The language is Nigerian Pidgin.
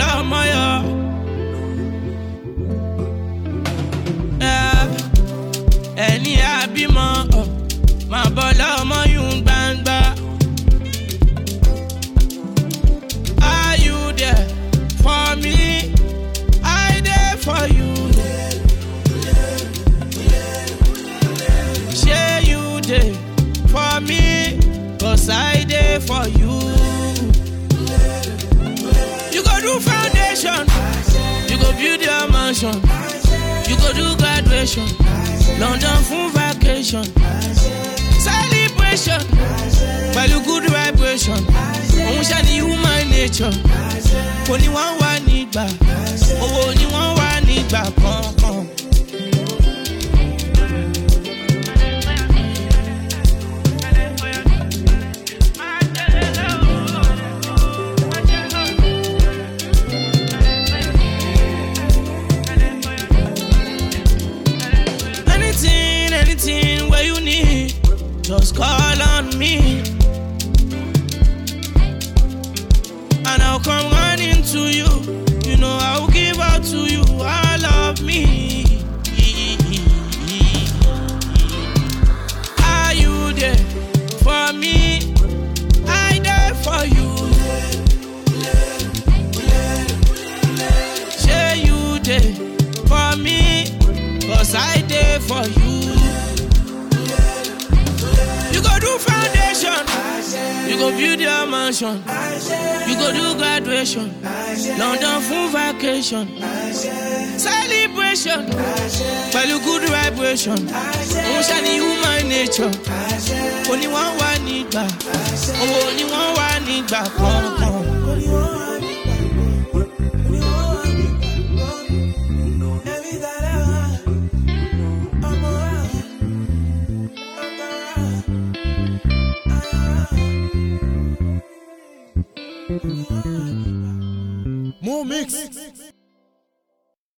ọmọ yọ. Ẹni àbímọ máa bọ́ lọ́mọ yún gbangba. Are you there for me? I there for you. Shey you there for me? 'Cause I there for you. You go do foundation, you go build your mansion, you go do graduation, London full vacation, celebration, pẹ̀lú good vibration. Òun ṣe ni human nature. Kò ní wọ́n wà nígbà, owó ni wọ́n wà nígbà kankan. Anything where you need, just call on me, and I'll come running to you. You know I'll give out to you all of me. Are you there for me? I there for you. Say you there for me, 'cause I there for you. You go do foundation, you go build your mansion, you go do graduation, London full vacation, celebration, pẹ̀lú good vibration. Òun ṣe ni human nature. Kò ní wọ́n wà nígbà, owó ni wọ́n wà nígbà kankan.